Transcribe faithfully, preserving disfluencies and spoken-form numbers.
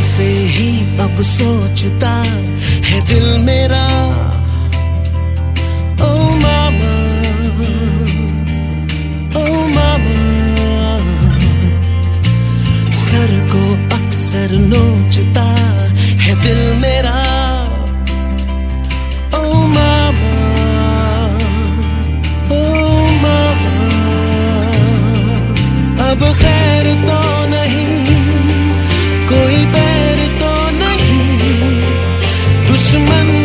से ही अब सोचता है दिल मेरा, ओ मामा, ओ मामा। सर को अक्सर नोचता है दिल मेरा, ओ मामा, ओ मामा। अब खैर तो नहीं, कोई बैर तो नहीं, दुश्मन